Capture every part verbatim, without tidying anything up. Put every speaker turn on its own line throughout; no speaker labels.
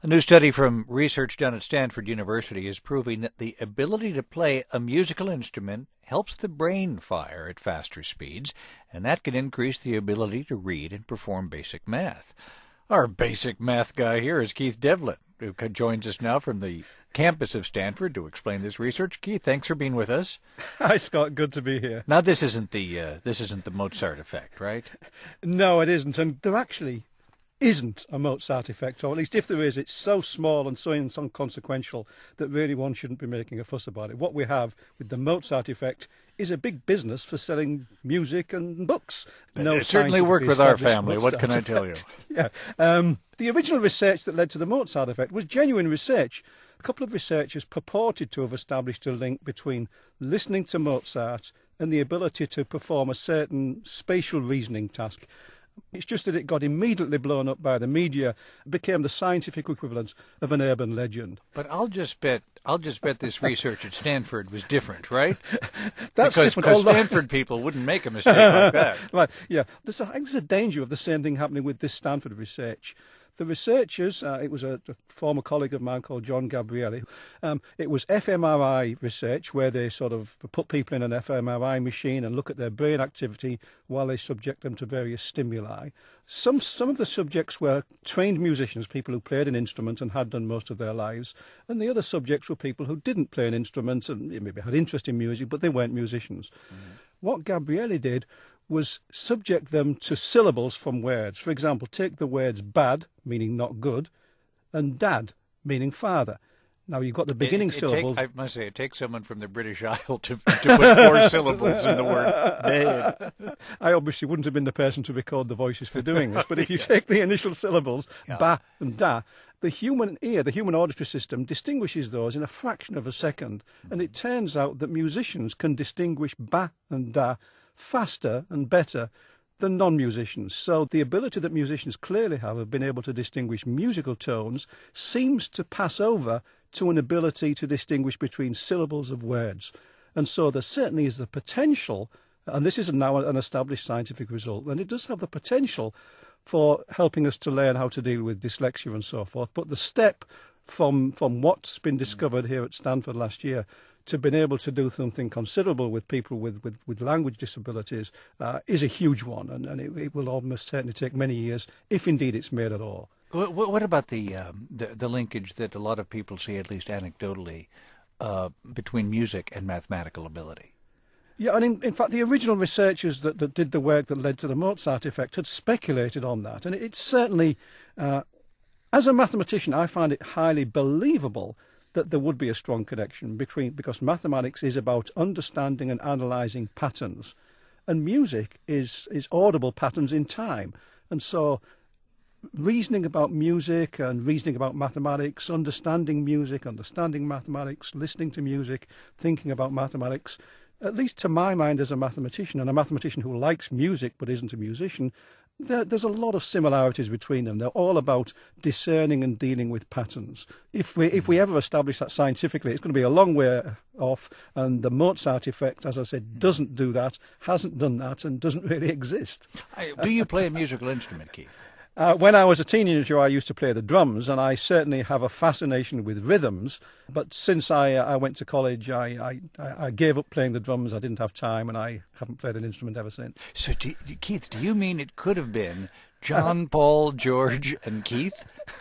A new study from research done at Stanford University is proving that the ability to play a musical instrument helps the brain fire at faster speeds, and that can increase the ability to read and perform basic math. Our basic math guy here is Keith Devlin, who joins us now from the campus of Stanford to explain this research. Keith, thanks for being with us.
Hi, Scott. Good to be here.
Now, this isn't the uh, this isn't the Mozart effect, right?
No, it isn't, and there actually isn't a Mozart effect, or at least if there is, it's so small and so inconsequential that really one shouldn't be making a fuss about it. What we have with the Mozart effect is a big business for selling music and books.
No, it certainly worked with our family. What can I tell you?
yeah, um, the original research that led to the Mozart effect was genuine research. A couple of researchers purported to have established a link between listening to Mozart and the ability to perform a certain spatial reasoning task. It's just that it got immediately blown up by the media, became the scientific equivalent of an urban legend.
But I'll just bet, I'll just bet this research at Stanford was different, right?
That's
because,
different.
Because Stanford people wouldn't make a mistake like that.
Right? Yeah. There's a, I think there's a danger of the same thing happening with this Stanford research. The researchers, uh, it was a, a former colleague of mine called John Gabrielli. Um, it was fMRI research where they sort of put people in an fMRI machine and look at their brain activity while they subject them to various stimuli. Some some of the subjects were trained musicians, people who played an instrument and had done most of their lives, and the other subjects were people who didn't play an instrument and maybe had interest in music, but they weren't musicians. Mm-hmm. What Gabrielli did was subject them to syllables from words. For example, take the words bad, meaning not good, and dad, meaning father. Now, you've got the beginning
it, it
syllables.
Take, I must say, it takes someone from the British Isle to, to put four syllables in the word bad.
I obviously wouldn't have been the person to record the voices for doing this, but if you take the initial syllables, yeah. ba and da, the human ear, the human auditory system, distinguishes those in a fraction of a second. And it turns out that musicians can distinguish ba and da faster and better than non-musicians. So the ability that musicians clearly have of being able to distinguish musical tones seems to pass over to an ability to distinguish between syllables of words. And so there certainly is the potential, and this is now an established scientific result, and it does have the potential for helping us to learn how to deal with dyslexia and so forth. But the step from, from what's been discovered here at Stanford last year to being able to do something considerable with people with, with, with language disabilities uh, is a huge one, and, and it, it will almost certainly take many years, if indeed it's made at all.
What, what about the, um, the the linkage that a lot of people see, at least anecdotally, uh, between music and mathematical ability?
Yeah, and in, in fact, the original researchers that, that did the work that led to the Mozart effect had speculated on that, and it, it's certainly, uh, as a mathematician, I find it highly believable that there would be a strong connection between, because mathematics is about understanding and analysing patterns, and music is, is audible patterns in time. And so reasoning about music and reasoning about mathematics, understanding music, understanding mathematics, listening to music, thinking about mathematics, at least to my mind as a mathematician, and a mathematician who likes music but isn't a musician, There, there's a lot of similarities between them. They're all about discerning and dealing with patterns. If we if we ever establish that scientifically, it's going to be a long way off, and the Mozart effect, as I said, doesn't do that, hasn't done that, and doesn't really exist.
Do you play a musical instrument, Keith?
Uh, when I was a teenager, I used to play the drums, and I certainly have a fascination with rhythms. But since I, uh, I went to college, I, I, I gave up playing the drums. I didn't have time, and I haven't played an instrument ever since.
So, do, Keith, do you mean it could have been John, Paul, George, and Keith?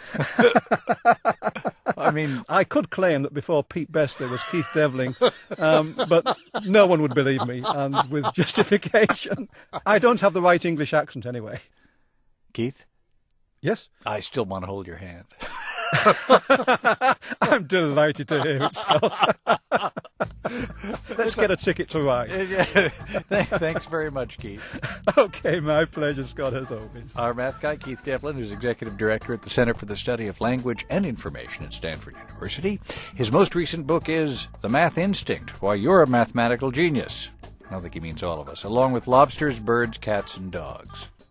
I mean,
I could claim that before Pete Best there was Keith Devlin, um, but no one would believe me, and with justification. I don't have the right English accent anyway.
Keith?
Yes?
I still want to hold your hand.
I'm delighted to hear it, Scott. Let's get a ticket to ride.
Thanks very much, Keith.
Okay, my pleasure, Scott, as always.
Our math guy, Keith Devlin, who's Executive Director at the Center for the Study of Language and Information at Stanford University. His most recent book is The Math Instinct, Why You're a Mathematical Genius. I don't think he means all of us, along with lobsters, birds, cats, and dogs.